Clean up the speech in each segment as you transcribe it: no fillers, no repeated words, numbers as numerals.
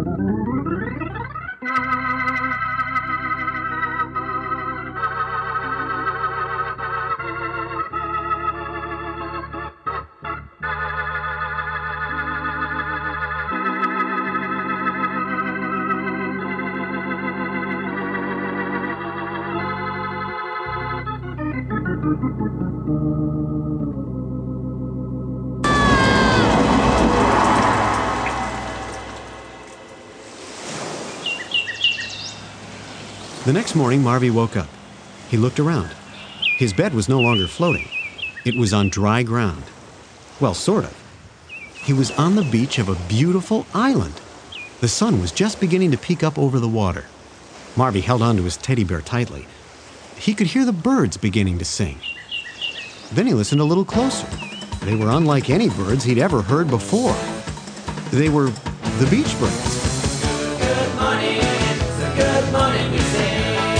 The next morning, Marvy woke up. He looked around. His bed was no longer floating. It was on dry ground. Well, sort of. He was on the beach of a beautiful island. The sun was just beginning to peek up over the water. Marvy held on to his teddy bear tightly. He could hear the birds beginning to sing. Then he listened a little closer. They were unlike any birds he'd ever heard before. They were the beach birds. Good morning, it's a good morning we sing.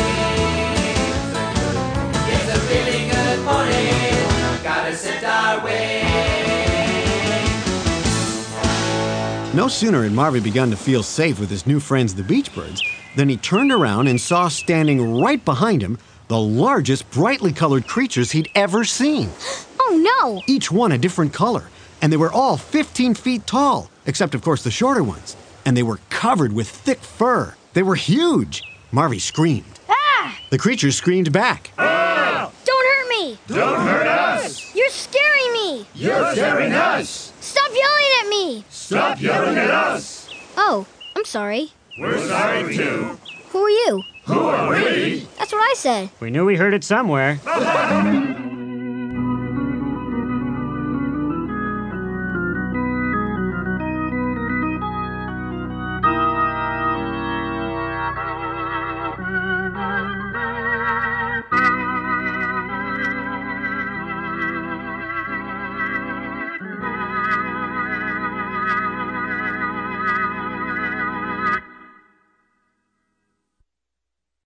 It's a really good morning, gotta send our way. No sooner had Marvy begun to feel safe with his new friends, the beach birds, than he turned around and saw standing right behind him the largest brightly colored creatures he'd ever seen. Oh, no! Each one a different color, and they were all 15 feet tall, except, of course, the shorter ones. And they were covered with thick fur. They were huge. Marvy screamed. Ah! The creatures screamed back. Ah! Don't hurt me! Don't hurt us! You're scaring me! You're scaring us! Stop yelling at me! Stop yelling at us! Oh, I'm sorry. We're sorry too. Who are you? Who are we? That's what I said. We knew we heard it somewhere.